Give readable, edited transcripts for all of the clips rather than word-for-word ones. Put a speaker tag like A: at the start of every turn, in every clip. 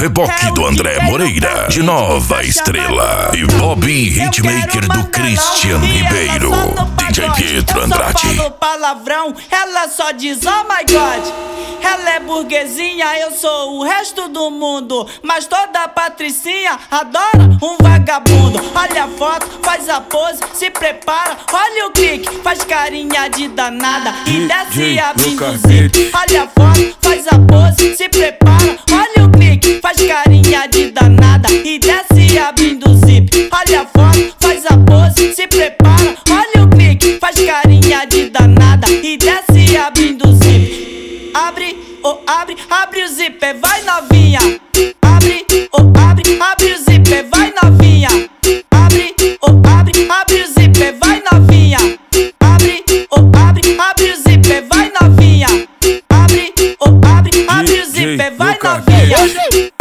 A: Reboque do André Moreira, de Nova Estrela. E Bobby, hitmaker do Christian Ribeiro. DJ Pietro Andrade.
B: Eu só falo palavrão, ela só diz oh my God. Ela é burguesinha, eu sou o resto do mundo. Mas toda patricinha adora um vagabundo. Olha a foto, faz a pose, se prepara. Olha o clique, faz carinha de danada e desce abrindo o zip. Olha a foto, faz a pose, se prepara. Olha o clique, faz carinha de danada e desce abrindo o zip. Olha a foto, faz a pose, se prepara. Olha o clique, faz carinha de danada e desce abrindo o zip. Abre, oh abre, abre o zíper, vai novinha. Abre, oh abre, abre o zíper, vai novinha. Abre, oh abre, abre o zíper, vai novinha. Abre, oh abre, abre o zíper, vai novinha. Abre, oh abre, abre o zíper, vai novinha.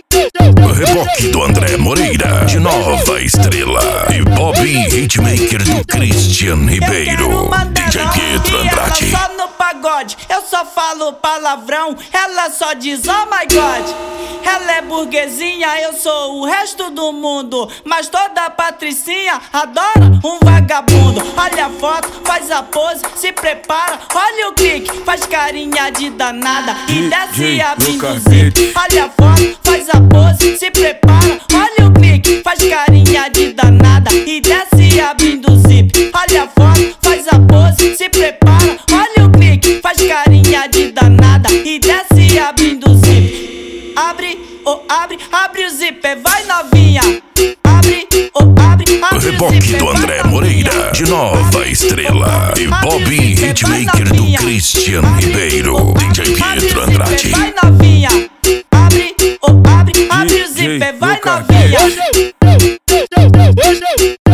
A: Reboque do André Moreira, de Nova Estrela. E Bobby, hitmaker do Christian Ribeiro. DJ Pietro Andrade.
B: Só no pagode, eu só falo palavrão, ela só diz oh my God. Ela é burguesinha, eu sou o resto do mundo. Mas toda patricinha adora um vagabundo. Olha a foto, faz a pose, se prepara. Olha o clique, faz carinha de danada e desce abrindo o zip. Olha a foto, faz a pose, se prepara. Olha o clique, faz carinha de danada e desce abrindo o zip. Olha a foto, faz a pose, se prepara. Olha o clique, faz carinha de danada e desce abrindo o zip. Abre, oh abre, abre o zíper, vai novinha. Abre, oh abre, abre o
A: Reboque
B: zíper,
A: do André Moreira, de Nova Estrela. E Bobby, hitmaker do Christian Ribeiro. DJ Pietro Andrade.
B: Vai novinha. Abre, oh abre, abre o zíper, vai novinha.